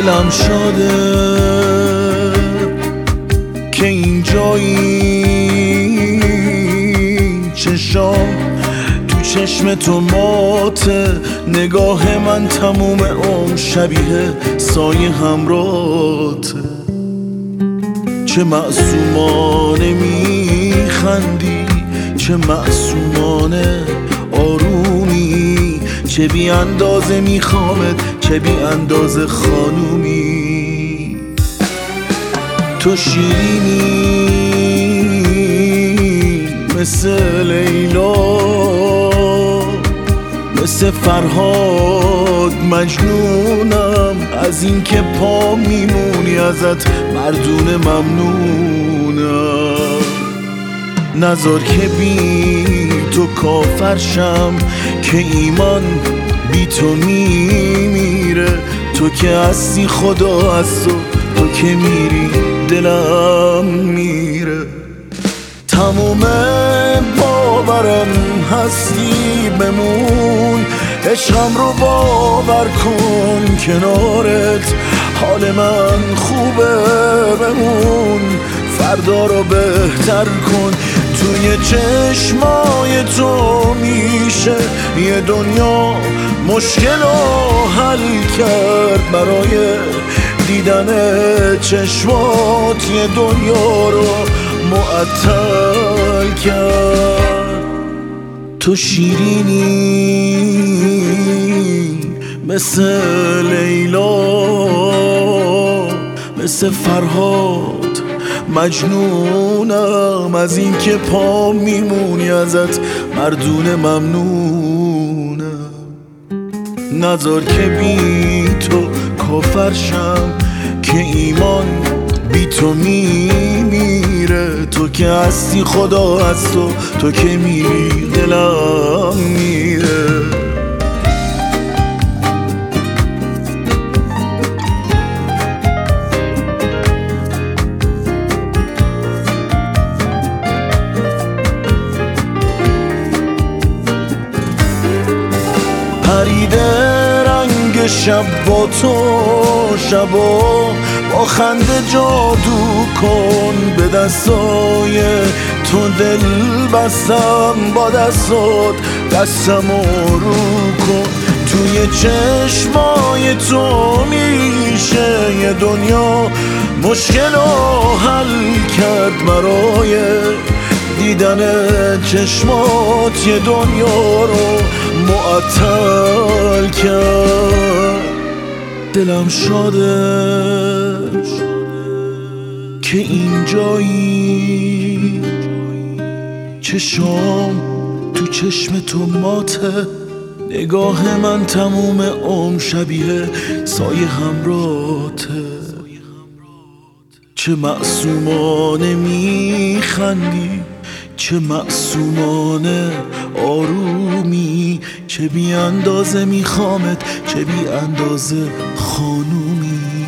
دلم شاده که اینجایی، چشام تو چشم تو ماته، نگاه من تموم عمر شبیه سایه همراته. چه معصومانه میخندی، چه معصومانه آرومی، چه بی اندازه میخوامت، چه بی اندازه خانومی. تو شیرینی مثل لیلا، مثل فرهاد مجنونم از این که پا میمونی، ازت مردونه ممنونم. نذار که بی تو کافرشم، که ایمان بی تو میمیره. تو که هستی خدا از تو که میری دلم میره. تموم باورم هستی بمون، عشقم رو باور کن کنارت، حال من خوبه بمون، فردا رو بهتر کن. توی چشمای تو میشه یه دنیا مشکل رو حل کرد، برای دیدن چشمات یه دنیا رو معطل کرد. تو شیرینی مثل لیلا، مثل فرهاد مجنونم از این که پا میمونی، ازت مردونه ممنونم. نذار که بی تو کافرشم، که ایمان بی تو میمیره. تو که هستی خدا از تو که میری دلم میره. پریده رنگ شب با تو، شبا با خنده جادو کن، به دستای تو دل بستم، با دستات دستمو رو کن. توی چشمای تو میشه یه دنیا مشکل رو حل کرد، برای دیدن چشمات یه دنیا رو معطل کرد. دلم شاده که اینجایی، چشام تو چشم تو ماته، نگاه من تموم عمر شبیه سایه همراته. چه معصومانه میخندی، چه معصومانه آرومی، چه بی اندازه میخوامت، چه بی اندازه خانومی.